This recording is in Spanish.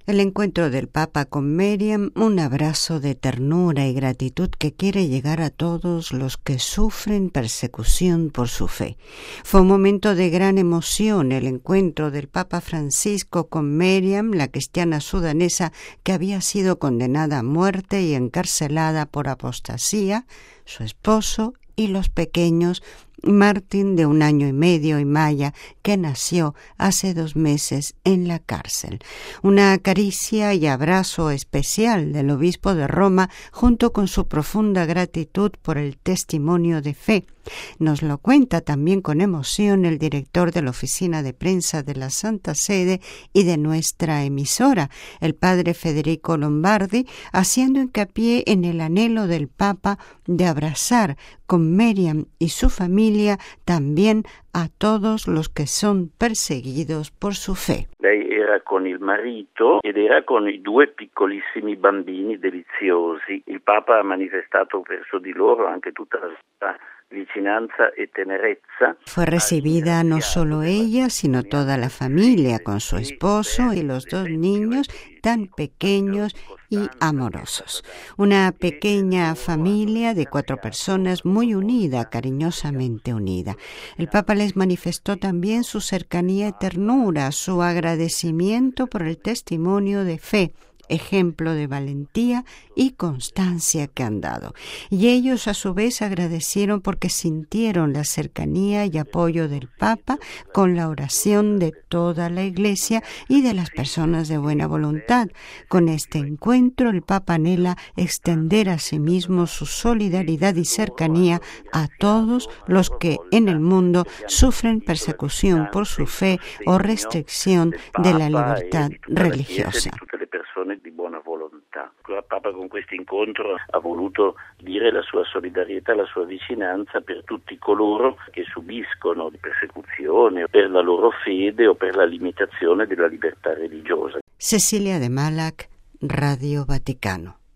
El encuentro del Papa con Miriam, un abrazo de ternura y gratitud que quiere llegar a todos los que sufren persecución por su fe. Fue un momento de gran emoción el encuentro del Papa Francisco con Miriam, la cristiana sudanesa que había sido condenada a muerte y encarcelada por apostasía, su esposo y los pequeños, Martín de 1 año y medio y Maya, que nació hace 2 meses en la cárcel. Una caricia y abrazo especial del obispo de Roma junto con su profunda gratitud por el testimonio de fe. Nos lo cuenta también con emoción el director de la oficina de prensa de la Santa Sede y de nuestra emisora, el padre Federico Lombardi, haciendo hincapié en el anhelo del Papa de abrazar con Miriam y su familia también a todos los que son perseguidos por su fe. Lei era con il marito ed era con i 2 piccolissimi bambini deliziosi. Il Papa ha manifestato verso di loro anche tutta la sua vicinanza e tenerezza. Fue recibida no solo ella, sino toda la familia, con su esposo y los 2 niños tan pequeños y amorosos. Una pequeña familia de 4 personas muy unida, cariñosamente unida. El Papa les manifestó también su cercanía y ternura, su agradecimiento por el testimonio de fe, ejemplo de valentía y constancia que han dado. Y ellos a su vez agradecieron porque sintieron la cercanía y apoyo del Papa con la oración de toda la Iglesia y de las personas de buena voluntad. Con este encuentro el Papa anhela extender a sí mismo su solidaridad y cercanía a todos los que en el mundo sufren persecución por su fe o restricción de la libertad religiosa. Di buona volontà. Il Papa con questo incontro ha voluto dire la sua solidarietà, la sua vicinanza per tutti coloro che subiscono persecuzione per la loro fede o per la limitazione della libertà religiosa. Cecilia de Malac, Radio Vaticano.